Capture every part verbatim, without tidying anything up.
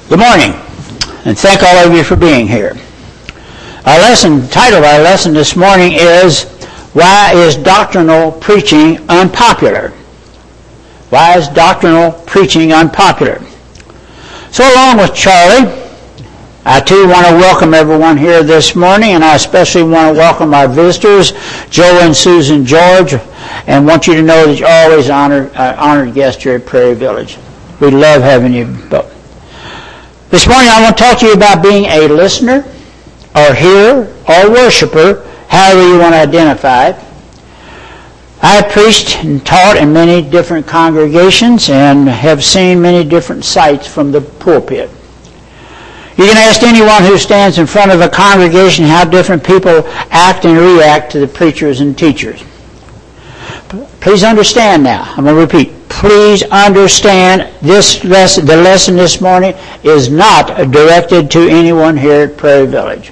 Good morning, and thank all of you for being here. Our lesson, title of our lesson this morning is, Why is Doctrinal Preaching Unpopular? Why is doctrinal preaching unpopular? So along with Charlie, I too want to welcome everyone here this morning, and I especially want to welcome our visitors, Joe and Susan George, and want you to know that you're always honored, uh, honored guests here at Prairie Village. We love having you both. This morning I want to talk to you about being a listener, or hearer, or worshiper, however you want to identify it. I have preached and taught in many different congregations and have seen many different sights from the pulpit. You can ask anyone who stands in front of a congregation how different people act and react to the preachers and teachers. Please understand now. I'm going to repeat. Please understand this lesson, the lesson this morning is not directed to anyone here at Prairie Village.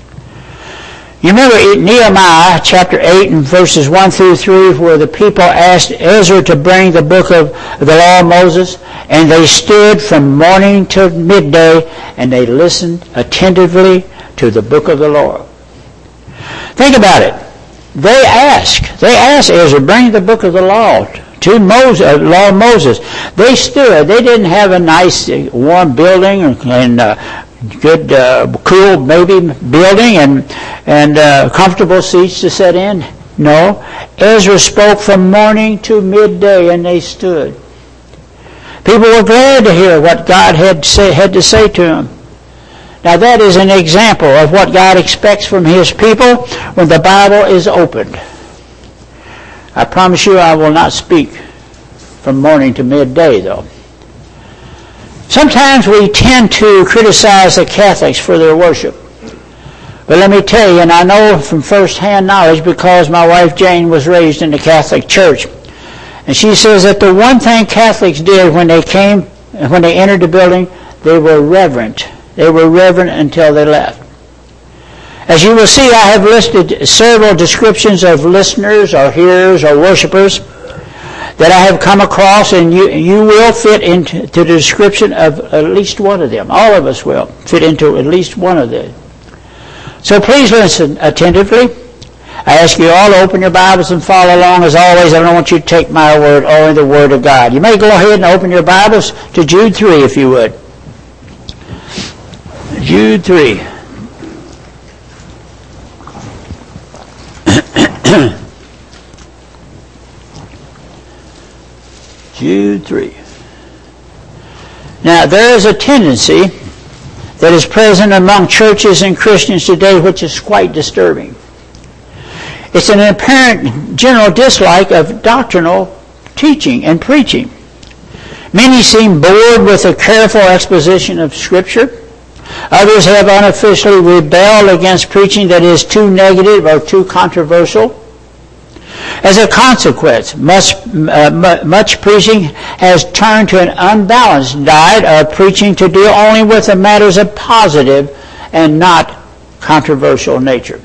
You remember Nehemiah chapter eight and verses one through three, where the people asked Ezra to bring the book of the law of Moses, and they stood from morning till midday and they listened attentively to the book of the law. Think about it. They asked, they asked Ezra, bring the book of the law to Moses, uh, law of Moses. They stood. They didn't have a nice, uh, warm building and uh, good, uh, cool, maybe building and and uh, comfortable seats to sit in. No, Ezra spoke from morning to midday, and they stood. People were glad to hear what God had say, had to say to them. Now that is an example of what God expects from His people when the Bible is opened. I promise you I will not speak from morning to midday, though. Sometimes we tend to criticize the Catholics for their worship. But let me tell you, and I know from first-hand knowledge because my wife Jane was raised in the Catholic Church, and she says that the one thing Catholics did when they came, when they entered the building, they were reverent. They were reverent until they left. As you will see, I have listed several descriptions of listeners or hearers or worshipers that I have come across, and you you will fit into the description of at least one of them. All of us will fit into at least one of them. So please listen attentively. I ask you all to open your Bibles and follow along. As always, I don't want you to take my word, only the Word of God. You may go ahead and open your Bibles to Jude three if you would. Jude three. Jude three. Now, there is a tendency that is present among churches and Christians today which is quite disturbing. It's an apparent general dislike of doctrinal teaching and preaching. Many seem bored with a careful exposition of Scripture. Others have unofficially rebelled against preaching that is too negative or too controversial. As a consequence, much, uh, much preaching has turned to an unbalanced diet of preaching to deal only with the matters of positive and not controversial nature.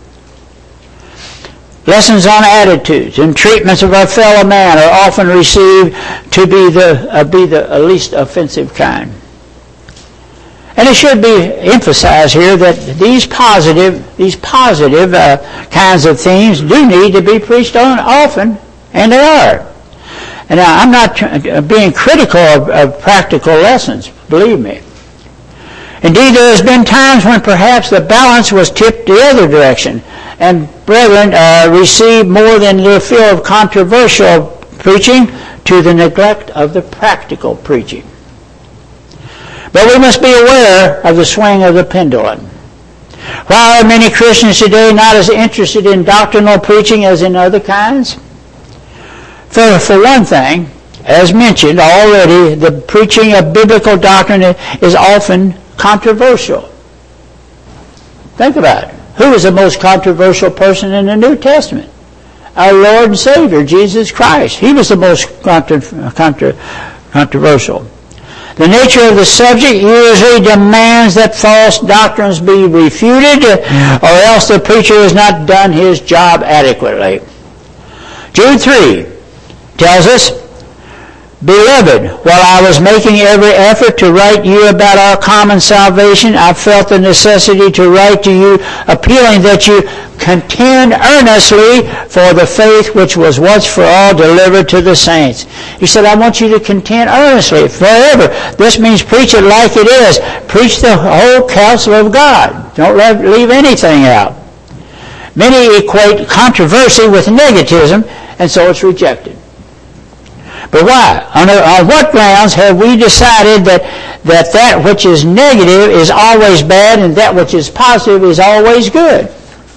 Lessons on attitudes and treatments of our fellow man are often received to be the uh, be the uh, least offensive kind. And it should be emphasized here that these positive, these positive uh, kinds of themes do need to be preached on often, and they are. And now, I'm not tr- being critical of, of practical lessons, believe me. Indeed, there has been times when perhaps the balance was tipped the other direction, and brethren uh, received more than their fill of controversial preaching to the neglect of the practical preaching. But we must be aware of the swing of the pendulum. Why are many Christians today not as interested in doctrinal preaching as in other kinds? For, for one thing, as mentioned already, the preaching of biblical doctrine is often controversial. Think about it. Who is the most controversial person in the New Testament? Our Lord and Savior, Jesus Christ. He was the most contra, contra, controversial. The nature of the subject usually demands that false doctrines be refuted, or else the preacher has not done his job adequately. Jude three tells us, Beloved, while I was making every effort to write you about our common salvation, I felt the necessity to write to you, appealing that you contend earnestly for the faith which was once for all delivered to the saints. He said, I want you to contend earnestly forever. This means preach it like it is. Preach the whole counsel of God. Don't leave anything out. Many equate controversy with negativism, and so it's rejected. But why? On, on what grounds have we decided that, that that which is negative is always bad and that which is positive is always good?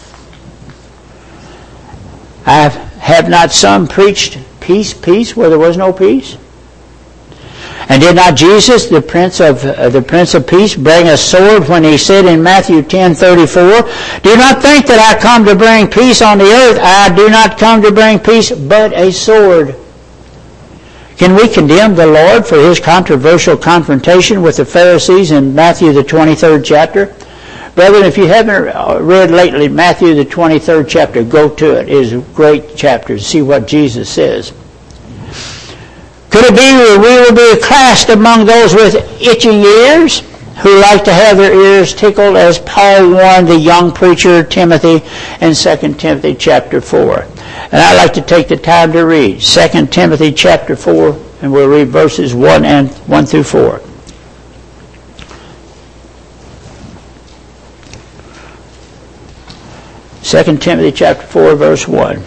I have not some preached peace, peace, where there was no peace? And did not Jesus, the Prince of uh, the Prince of Peace, bring a sword when he said in Matthew ten thirty-four, do not think that I come to bring peace on the earth. I do not come to bring peace, but a sword. Can we condemn the Lord for his controversial confrontation with the Pharisees in Matthew the twenty-third chapter? Brethren, if you haven't read lately Matthew the twenty-third chapter, go to it. It is a great chapter to see what Jesus says. Could it be that we will be classed among those with itching ears who like to have their ears tickled, as Paul warned the young preacher Timothy in Second Timothy chapter four? And I'd like to take the time to read Second Timothy chapter four, and we'll read verses one and one through four. Second Timothy chapter four, verse one.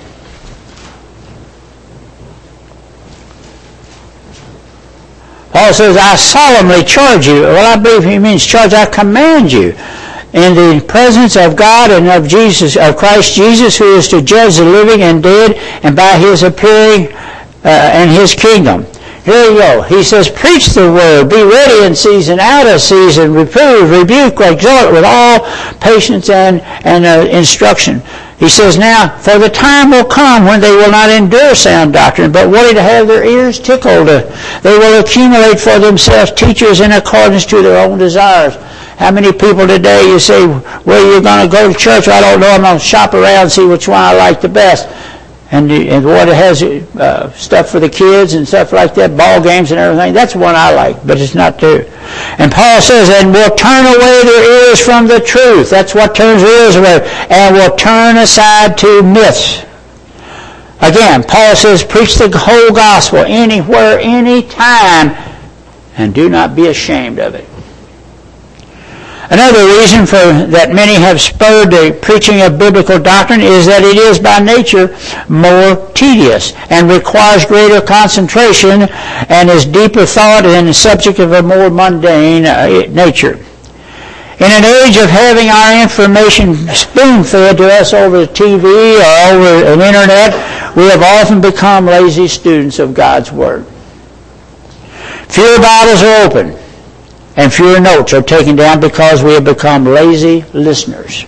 Paul says, I solemnly charge you. Well, I believe he means charge. I command you in the presence of God and of Jesus, of Christ Jesus, who is to judge the living and dead, and by his appearing uh, in his kingdom. Here you go. He says, preach the word, be ready in season, out of season, reprove, rebuke, exhort with all patience and, and uh, instruction. He says, now, for the time will come when they will not endure sound doctrine, but willing to have their ears tickled. They will accumulate for themselves teachers in accordance to their own desires. How many people today, you say, well, you're going to go to church? I don't know. I'm going to shop around and see which one I like the best. And, and what it has, uh, stuff for the kids and stuff like that, ball games and everything. That's one I like, but it's not true. And Paul says, and will turn away their ears from the truth. That's what turns their ears away. And will turn aside to myths. Again, Paul says, preach the whole gospel anywhere, anytime, and do not be ashamed of it. Another reason for that many have spurred the preaching of biblical doctrine is that it is by nature more tedious and requires greater concentration and is deeper thought and a subject of a more mundane uh, nature. In an age of having our information spoon-fed to us over the T V or over the internet, we have often become lazy students of God's Word. Fewer Bibles are open, and fewer notes are taken down because we have become lazy listeners.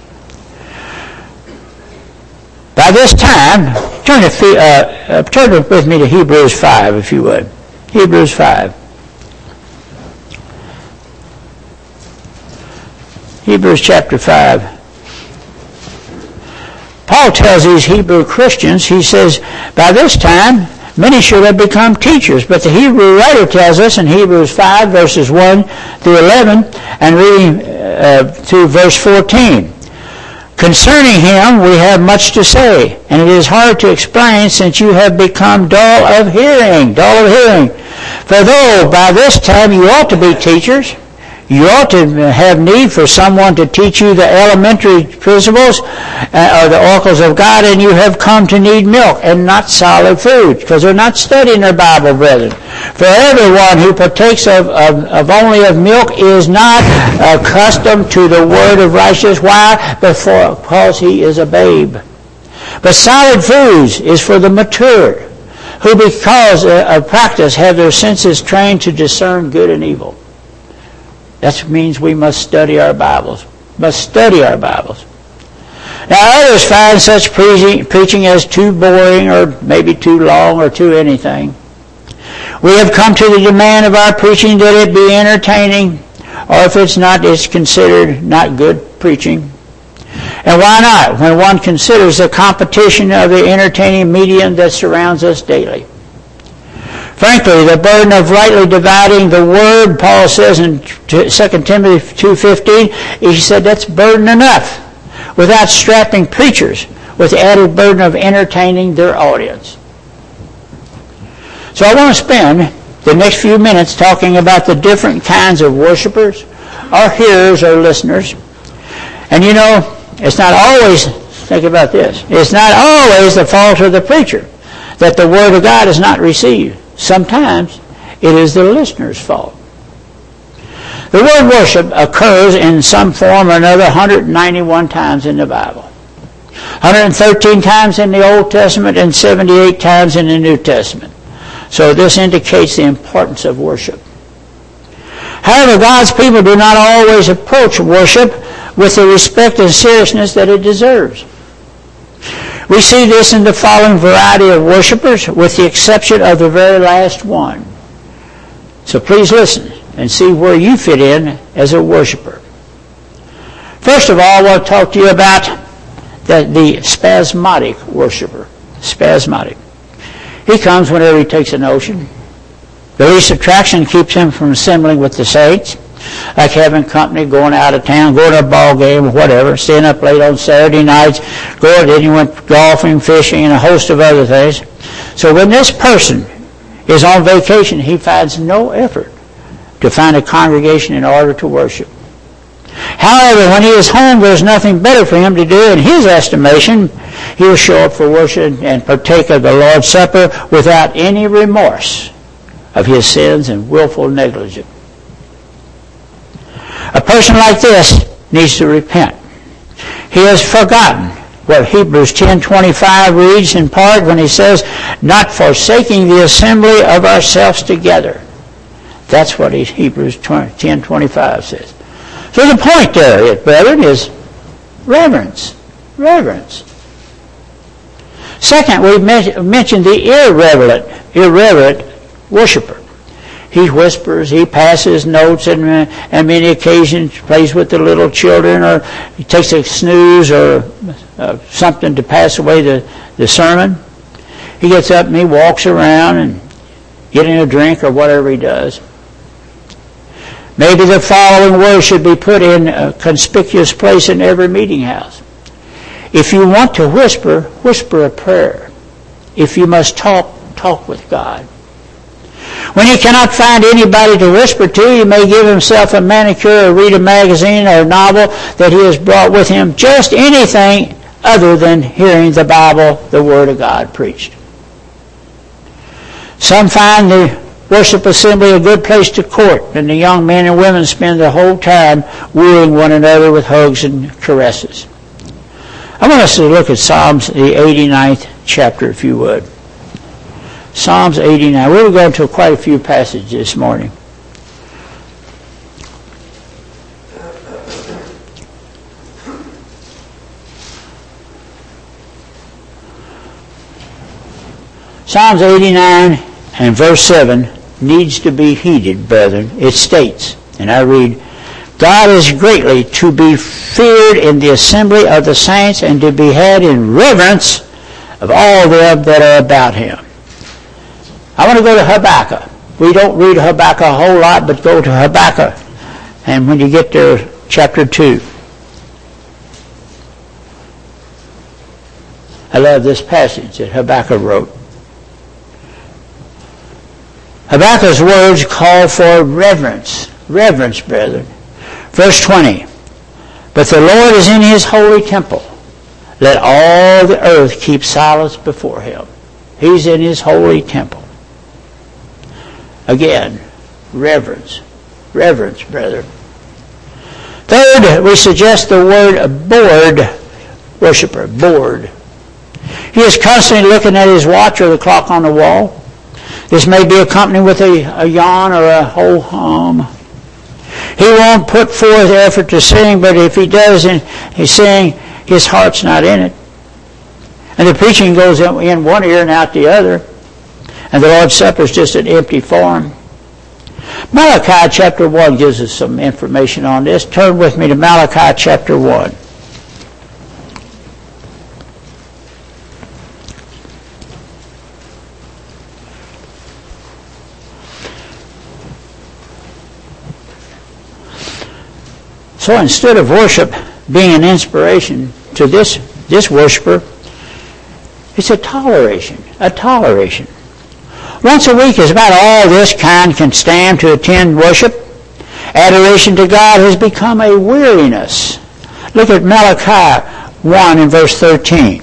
By this time, turn, to, uh, uh, turn with me to Hebrews five, if you would. Hebrews five. Hebrews chapter five. Paul tells these Hebrew Christians, he says, by this time, many should have become teachers. But the Hebrew writer tells us in Hebrews five, verses one through eleven, and reading uh, through verse fourteen. Concerning him we have much to say, and it is hard to explain since you have become dull of hearing, dull of hearing. For though by this time you ought to be teachers, you ought to have need for someone to teach you the elementary principles uh, or the oracles of God, and you have come to need milk and not solid food, because they're not studying their Bible, brethren. For everyone who partakes of, of, of only of milk is not accustomed to the word of righteousness. Why? Because he is a babe. But solid foods is for the mature, who because of practice have their senses trained to discern good and evil. That means we must study our Bibles. Must study our Bibles. Now others find such preaching, preaching as too boring or maybe too long or too anything. We have come to the demand of our preaching that it be entertaining, or if it's not, it's considered not good preaching. And why not, when one considers the competition of the entertaining medium that surrounds us daily? Frankly, the burden of rightly dividing the word, Paul says in Second Timothy two fifteen, he said that's burden enough without strapping preachers with the added burden of entertaining their audience. So I want to spend the next few minutes talking about the different kinds of worshipers, or hearers, or listeners. And you know, it's not always, think about this, it's not always the fault of the preacher that the Word of God is not received. Sometimes it is the listener's fault. The word worship occurs in some form or another one hundred ninety-one times in the Bible. one hundred thirteen times in the Old Testament and seventy-eight times in the New Testament. So this indicates the importance of worship. However, God's people do not always approach worship with the respect and seriousness that it deserves. We see this in the following variety of worshipers, with the exception of the very last one. So please listen and see where you fit in as a worshiper. First of all, I want to talk to you about the, the spasmodic worshiper. Spasmodic. He comes whenever he takes a notion. The least attraction keeps him from assembling with the saints, like having company, going out of town, going to a ball game, or whatever, staying up late on Saturday nights, going, then he went golfing, fishing, and a host of other things. So when this person is on vacation, he finds no effort to find a congregation in order to worship. However, when he is home, there's nothing better for him to do. In his estimation, he will show up for worship and partake of the Lord's Supper without any remorse of his sins and willful negligence. A person like this needs to repent. He has forgotten what Hebrews ten twenty-five reads in part when he says, not forsaking the assembly of ourselves together. That's what Hebrews ten twenty-five says. So the point there, brethren, is reverence. Reverence. Second, we mentioned the irreverent, irreverent worshiper. He whispers, he passes notes, and on many occasions plays with the little children, or he takes a snooze or uh, something to pass away the, the sermon. He gets up and he walks around and getting a drink or whatever he does. Maybe the following words should be put in a conspicuous place in every meeting house. If you want to whisper, whisper a prayer. If you must talk, talk with God. When he cannot find anybody to whisper to, he may give himself a manicure or read a magazine or a novel that he has brought with him. Just anything other than hearing the Bible, the Word of God preached. Some find the worship assembly a good place to court, and the young men and women spend the whole time wooing one another with hugs and caresses. I want us to look at Psalms, the eighty-ninth chapter, if you would. Psalms eighty-nine. We're going to quite a few passages this morning. Psalms eighty-nine and verse seven needs to be heeded, brethren. It states, and I read, God is greatly to be feared in the assembly of the saints, and to be had in reverence of all them that are about him. I want to go to Habakkuk. We don't read Habakkuk a whole lot, but go to Habakkuk. And when you get there, chapter two. I love this passage that Habakkuk wrote. Habakkuk's words call for reverence. Reverence, brethren. Verse twenty. But the Lord is in his holy temple. Let all the earth keep silence before him. He's in his holy temple. Again, reverence. Reverence, brethren. Third, we suggest the word bored worshiper. Bored. He is constantly looking at his watch or the clock on the wall. This may be accompanied with a, a yawn or a ho hum. He won't put forth effort to sing, but if he does and he's singing, his heart's not in it. And the preaching goes in one ear and out the other. And the Lord's Supper is just an empty form. Malachi chapter one gives us some information on this. Turn with me to Malachi chapter one. So instead of worship being an inspiration to this, this worshiper, it's a toleration, a toleration. Once a week is about all this kind can stand to attend worship. Adoration to God has become a weariness. Look at Malachi one and verse thirteen.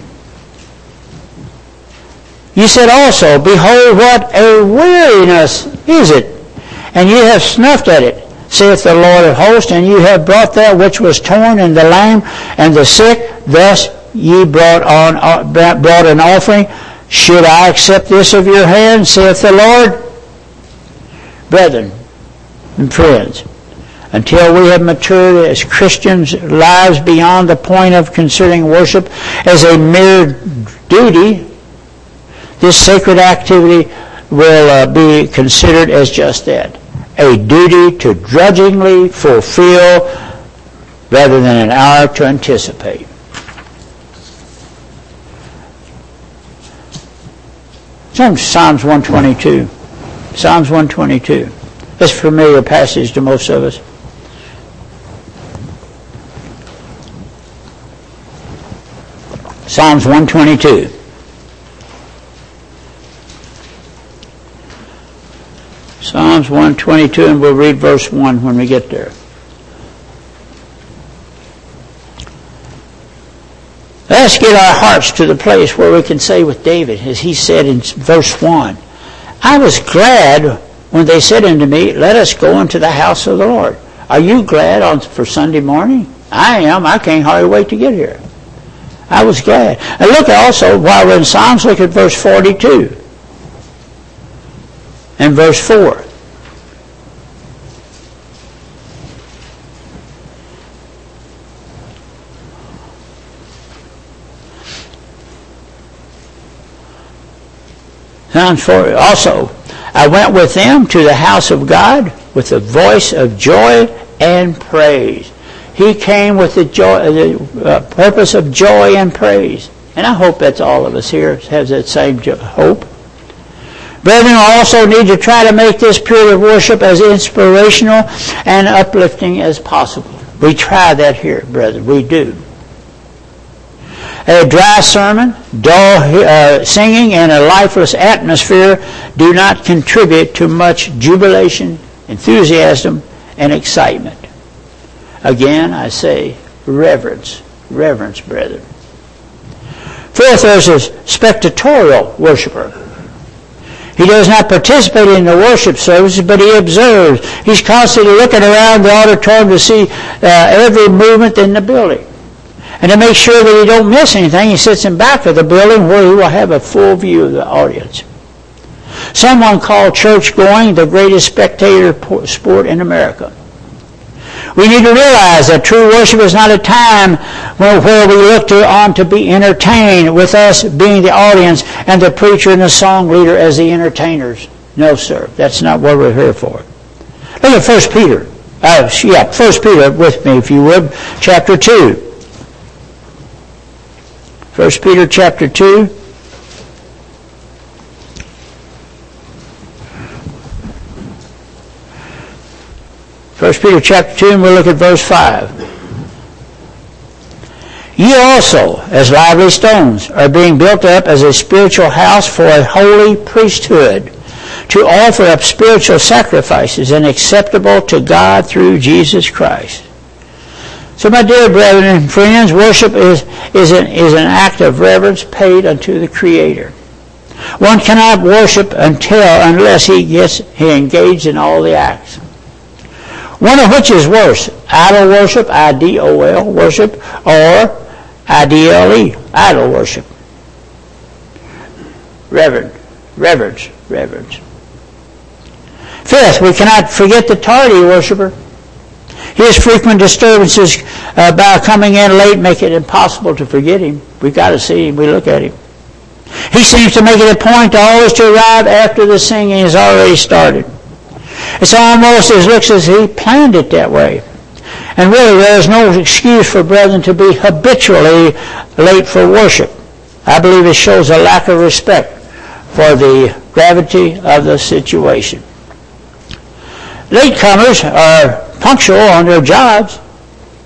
You said also, behold, what a weariness is it, and you have snuffed at it, saith the Lord of hosts, and you have brought that which was torn, and the lame, and the sick, thus ye brought on brought an offering. Should I accept this of your hand, saith the Lord? Brethren and friends, until we have matured as Christians' lives beyond the point of considering worship as a mere duty, this sacred activity will uh, be considered as just that, a duty to drudgingly fulfill rather than an hour to anticipate. Psalms one twenty-two. Psalms one twenty-two. That's a familiar passage to most of us. Psalms one twenty-two. Psalms one twenty-two, and we'll read verse one when we get there. Let's get our hearts to the place where we can say with David, as he said in verse one, I was glad when they said unto me, let us go into the house of the Lord. Are you glad on for Sunday morning? I am. I can't hardly wait to get here. I was glad. And look also, while we're in Psalms, look at verse forty-two and verse four. Psalms four. Also, I went with them to the house of God with a voice of joy and praise. He came with the joy, the uh, purpose of joy and praise. And I hope that's all of us here has that same jo- hope. Brethren, we also need to try to make this period of worship as inspirational and uplifting as possible. We try that here, brethren. We do. A dry sermon, dull uh, singing, and a lifeless atmosphere do not contribute to much jubilation, enthusiasm, and excitement. Again, I say reverence, reverence, brethren. Fourth, there's a spectatorial worshiper. He does not participate in the worship services, but he observes. He's constantly looking around the auditorium to see uh, every movement in the building. And to make sure that he don't miss anything, he sits in back of the building where he will have a full view of the audience. Someone called church going the greatest spectator sport in America. We need to realize that true worship is not a time where, where we look to, on to be entertained, with us being the audience and the preacher and the song leader as the entertainers. No, sir. That's not what we're here for. Look at First Peter. Uh, yeah, First Peter with me, if you would, chapter two. First Peter chapter two. First Peter chapter two, and we'll look at verse five. Ye also, as lively stones, are being built up as a spiritual house for a holy priesthood, to offer up spiritual sacrifices and acceptable to God through Jesus Christ. So, my dear brethren and friends, worship is, is, an, is an act of reverence paid unto the Creator. One cannot worship until unless he gets he engaged in all the acts. One of which is worse, idol worship, I D O L worship, or I D L E, idol worship. Reverend, reverence, reverence. Fifth, we cannot forget the tardy worshiper. His frequent disturbances uh, by coming in late make it impossible to forget him. We've got to see him. We look at him. He seems to make it a point to always to arrive after the singing has already started. It's almost as looks as he planned it that way. And really, there is no excuse for brethren to be habitually late for worship. I believe it shows a lack of respect for the gravity of the situation. Latecomers are punctual on their jobs.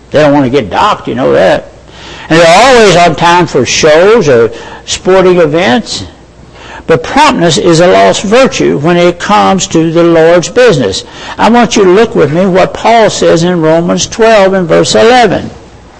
They don't want to get docked, you know that. And they're always on time for shows or sporting events. But promptness is a lost virtue when it comes to the Lord's business. I want you to look with me what Paul says in Romans twelve and verse eleven.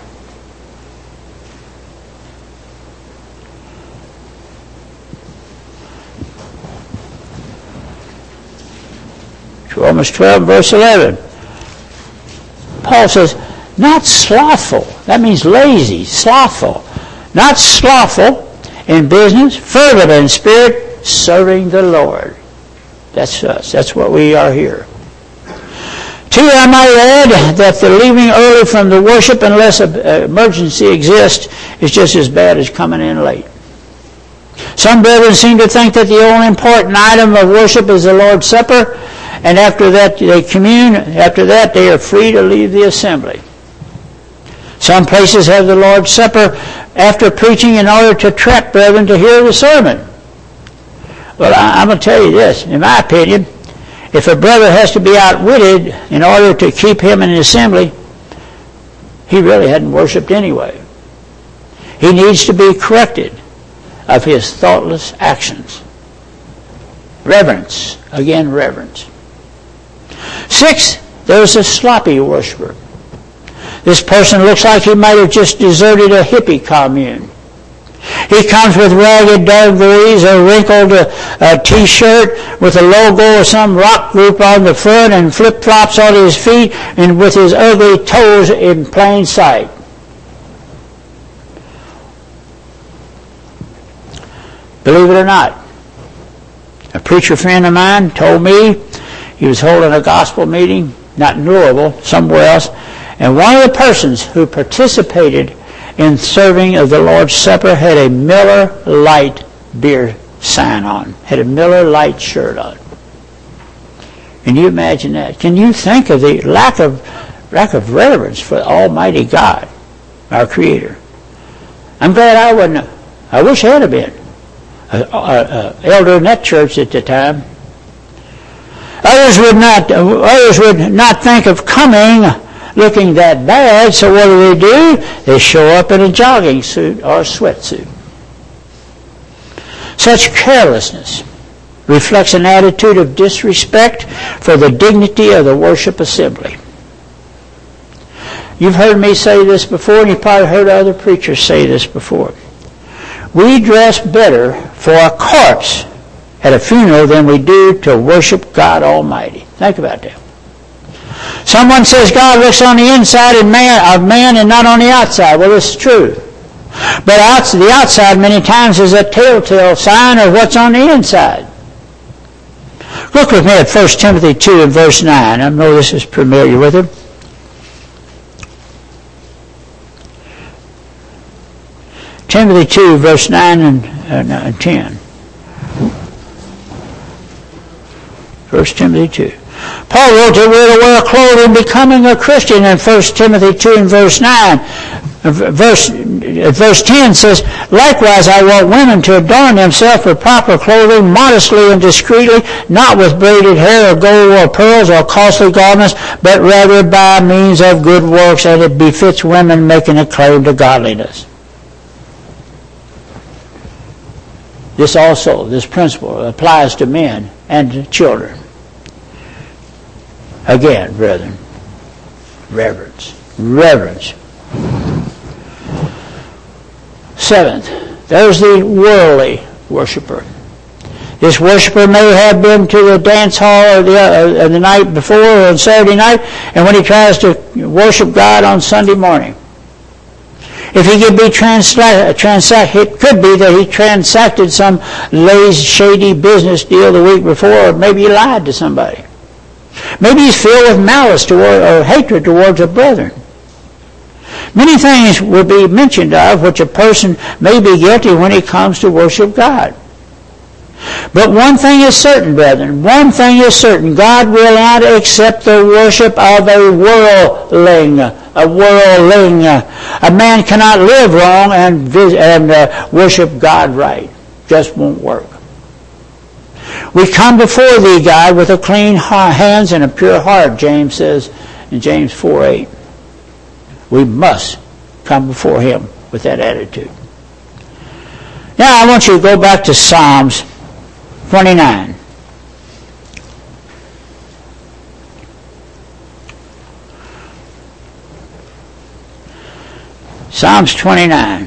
Romans twelve, verse eleven. Paul says, not slothful. That means lazy, slothful. Not slothful in business, fervent in spirit, serving the Lord. That's us. That's what we are here. Two, I might add that the leaving early from the worship unless an emergency exists is just as bad as coming in late. Some brethren seem to think that the only important item of worship is the Lord's Supper, and after that they commune. After that they are free to leave the assembly. Some places have the Lord's Supper after preaching in order to trap brethren to hear the sermon. Well, I, I'm going to tell you this. In my opinion, if a brother has to be outwitted in order to keep him in the assembly, he really hadn't worshipped anyway. He needs to be corrected of his thoughtless actions. Reverence. Again, reverence. Six, there's a sloppy worshiper. This person looks like he might have just deserted a hippie commune. He comes with ragged dungarees, a wrinkled uh, uh, T-shirt with a logo of some rock group on the front, and flip-flops on his feet, and with his ugly toes in plain sight. Believe it or not, a preacher friend of mine told me he was holding a gospel meeting, not in Louisville, somewhere else, and one of the persons who participated in serving of the Lord's Supper had a Miller Lite beer sign on, had a Miller Lite shirt on. Can you imagine that? Can you think of the lack of lack of reverence for Almighty God, our Creator? I'm glad I wasn't. I wish I had been an elder in that church at the time. Others would not. Others would not think of coming looking that bad, so what do they do? They show up in a jogging suit or a sweatsuit. Such carelessness reflects an attitude of disrespect for the dignity of the worship assembly. You've heard me say this before, and you've probably heard other preachers say this before. We dress better for a corpse at a funeral than we do to worship God Almighty. Think about that. Someone says God looks on the inside of man, of man and not on the outside. Well, this is true. But out, the outside many times is a telltale sign of what's on the inside. Look with me at First Timothy two and verse nine. I know this is familiar with it. Timothy two, verse nine and, uh, and ten. First Timothy two. Paul wrote that we're to wear clothing becoming a Christian in First Timothy two and verse nine. Verse, verse ten says, likewise I want women to adorn themselves with proper clothing, modestly and discreetly, not with braided hair or gold or pearls or costly garments, but rather by means of good works, and it befits women making a claim to godliness. This also, this principle applies to men and to children. Again, brethren, reverence. Reverence. Seventh, there's the worldly worshiper. This worshiper may have been to the dance hall the, uh, the night before or on Saturday night, and when he tries to worship God on Sunday morning. If he could be transla- transact, it could be that he transacted some lazy, shady business deal the week before, or maybe he lied to somebody. Maybe he's filled with malice toward, or hatred towards a brethren. Many things will be mentioned of which a person may be guilty when he comes to worship God. But one thing is certain, brethren, one thing is certain, God will not accept the worship of a worldling, a worldling. A man cannot live wrong and, vis- and uh, worship God right. Just won't work. We come before thee, God, with a clean hands and a pure heart, James says in James four eight. We must come before Him with that attitude. Now I want you to go back to Psalms twenty-nine. Psalms twenty-nine.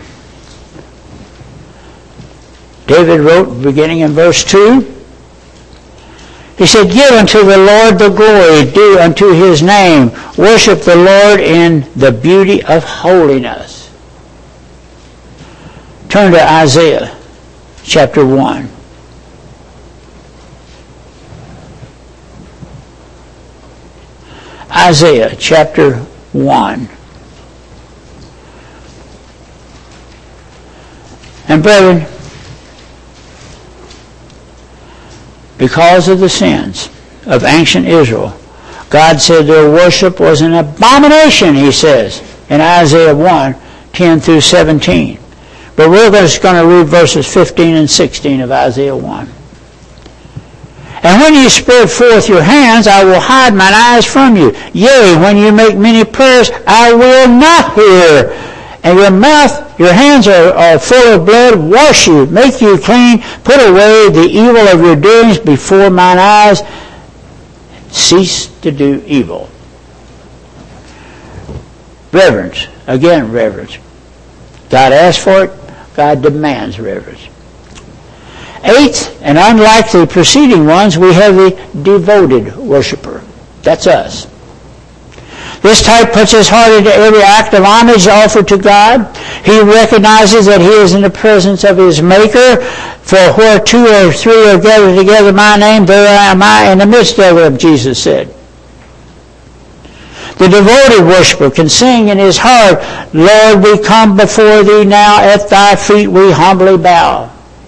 David wrote, beginning in verse two, he said, "Give unto the Lord the glory due unto His name. Worship the Lord in the beauty of holiness." Turn to Isaiah chapter one. Isaiah chapter one. And brethren, because of the sins of ancient Israel, God said their worship was an abomination, He says, in Isaiah one, ten through seventeen. But we're just going to read verses fifteen and sixteen of Isaiah one. "And when you spread forth your hands, I will hide mine eyes from you. Yea, when you make many prayers, I will not hear. And your mouth, your hands are, are full of blood. Wash you, make you clean. Put away the evil of your doings before mine eyes. Cease to do evil." Reverence. Again, reverence. God asks for it. God demands reverence. Eighth, and unlike the preceding ones, we have the devoted worshiper. That's us. This type puts his heart into every act of homage offered to God. He recognizes that he is in the presence of his Maker. "For where two or three are gathered together in my name, there am I in the midst of them," Jesus said. The devoted worshiper can sing in his heart, "Lord, we come before thee now, at thy feet we humbly bow."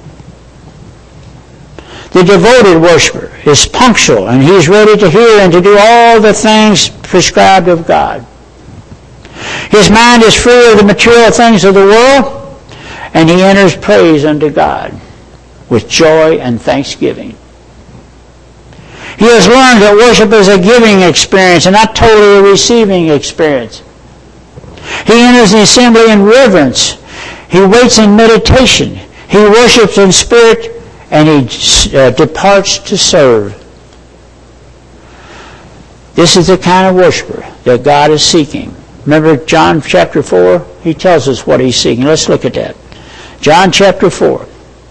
The devoted worshiper is punctual, and he's ready to hear and to do all the things prescribed of God. His mind is free of the material things of the world, and he enters praise unto God with joy and thanksgiving. He has learned that worship is a giving experience and not totally a receiving experience. He enters the assembly in reverence. He waits in meditation. He worships in spirit, and he uh, departs to serve. This is the kind of worshiper that God is seeking. Remember John chapter four? He tells us what he's seeking. Let's look at that. John chapter four.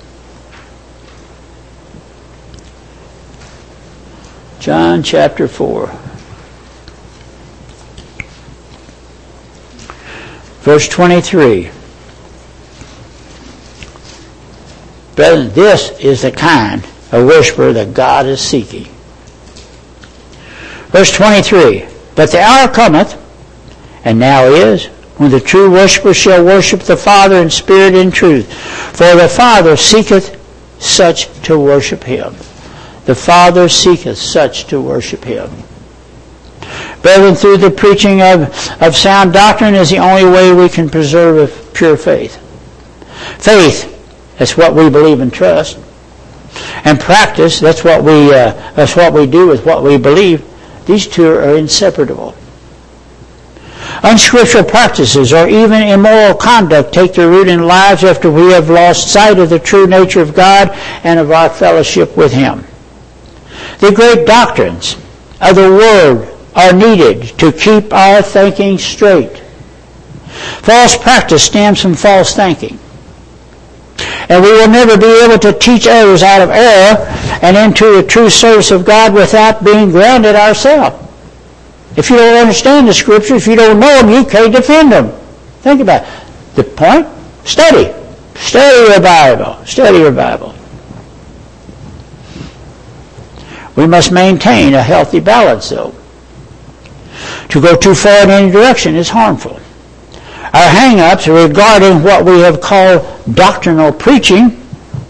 John chapter four. Verse twenty-three. Brethren, this is the kind of worshiper that God is seeking. Verse twenty-three. "But the hour cometh, and now is, when the true worshiper shall worship the Father in spirit and truth. For the Father seeketh such to worship Him." The Father seeketh such to worship Him. Brethren, through the preaching of, of sound doctrine is the only way we can preserve a pure faith. Faith, that's what we believe and trust. And practice, that's what we uh, that's what we do with what we believe. These two are inseparable. Unscriptural practices or even immoral conduct take their root in lives after we have lost sight of the true nature of God and of our fellowship with Him. The great doctrines of the Word are needed to keep our thinking straight. False practice stems from false thinking. And we will never be able to teach others out of error and into the true service of God without being grounded ourselves. If you don't understand the Scripture, if you don't know them, you can't defend them. Think about it. The point? Study. Study your Bible. Study your Bible. We must maintain a healthy balance, though. To go too far in any direction is harmful. Our hang-ups regarding what we have called doctrinal preaching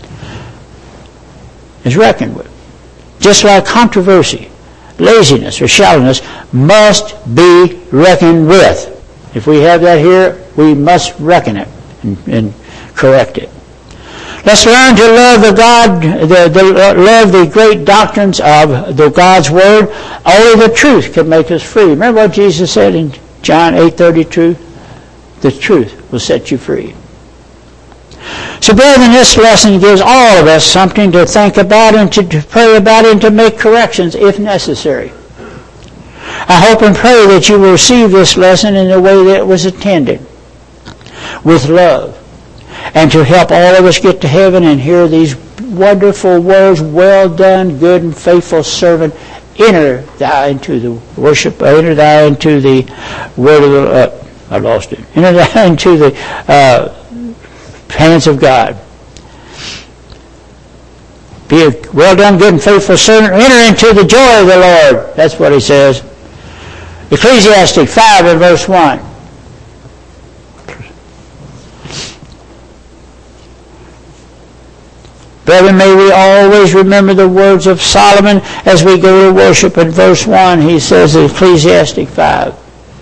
is reckoned with. Just like controversy, laziness, or shallowness must be reckoned with. If we have that here, we must reckon it and, and correct it. Let's learn to love the God, the, the, love the great doctrines of the God's Word. Only the truth can make us free. Remember what Jesus said in John eight thirty-two, the truth will set you free. So, brethren, this lesson gives all of us something to think about and to, to pray about and to make corrections if necessary. I hope and pray that you will receive this lesson in the way that it was intended, with love, and to help all of us get to heaven and hear these wonderful words, well done, good and faithful servant, enter thou into the worship, enter thou into the word of the, uh, I lost it, enter thou into the uh, hands of God. Be a well done, good and faithful servant, enter into the joy of the Lord. That's what he says. Ecclesiastes five and verse one. Brethren, may we always remember the words of Solomon as we go to worship. In verse one, he says in Ecclesiastes five.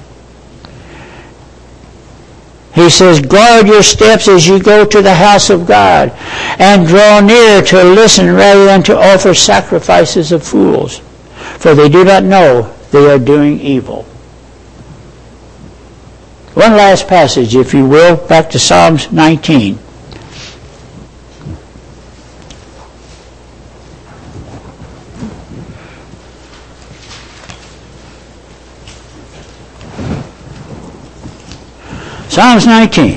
He says, guard your steps as you go to the house of God, and draw near to listen rather than to offer sacrifices of fools, for they do not know they are doing evil. One last passage, if you will, back to Psalms nineteen. Psalms nineteen.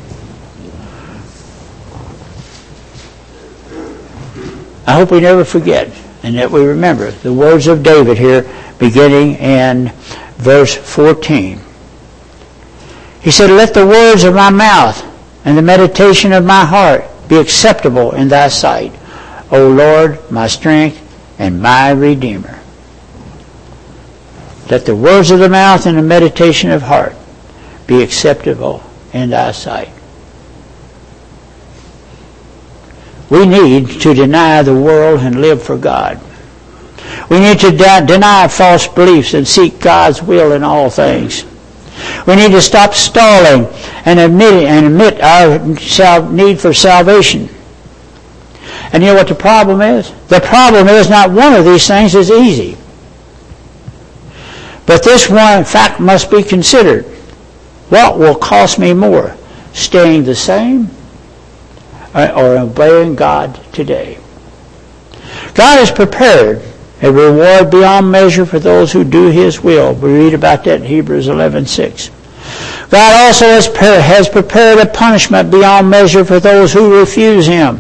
I hope we never forget and that we remember the words of David here beginning in verse fourteen. He said, let the words of my mouth and the meditation of my heart be acceptable in thy sight, O Lord, my strength and my Redeemer. Let the words of the mouth and the meditation of heart be acceptable in thy sight. We need to deny the world and live for God. We need to de- deny false beliefs and seek God's will in all things. We need to stop stalling and admit, and admit our sal- need for salvation. And you know what the problem is? The problem is not one of these things is easy. But this one fact must be considered. What will cost me more, staying the same or obeying God today? God has prepared a reward beyond measure for those who do His will. We read about that in Hebrews eleven six. God also has, has prepared a punishment beyond measure for those who refuse Him.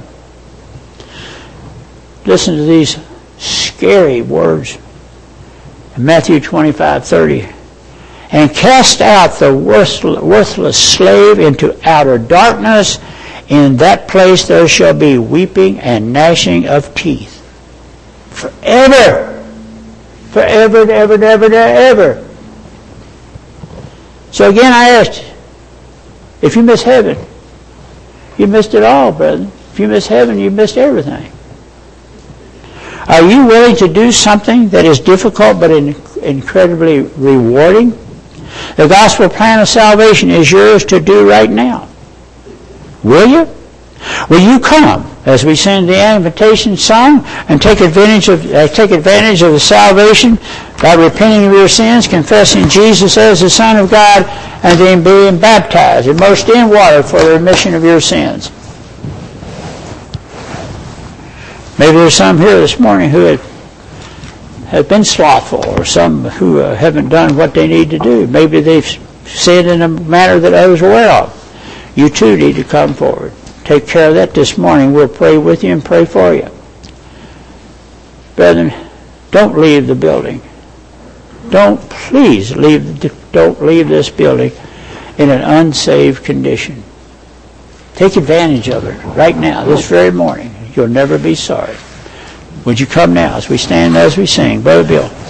Listen to these scary words in Matthew twenty-five thirty. And cast out the worthless slave into outer darkness. In that place there shall be weeping and gnashing of teeth. Forever. Forever and ever and ever and ever. So again I asked, if you miss heaven, you missed it all, brethren. If you miss heaven, you missed everything. Are you willing to do something that is difficult but incredibly rewarding? The gospel plan of salvation is yours to do right now. Will you? Will you come as we sing the invitation song and take advantage of uh, take advantage of the salvation by repenting of your sins, confessing Jesus as the Son of God, and then being baptized, immersed in water for the remission of your sins? Maybe there's some here this morning who have have been slothful, or some who uh, haven't done what they need to do. Maybe they've sinned in a manner that others are aware of. You too need to come forward. Take care of that this morning. We'll pray with you and pray for you. Brethren, don't leave the building. Don't, please, leave. Don't leave this building in an unsaved condition. Take advantage of it right now, this very morning. You'll never be sorry. Would you come now as we stand, as we sing? Brother Bill.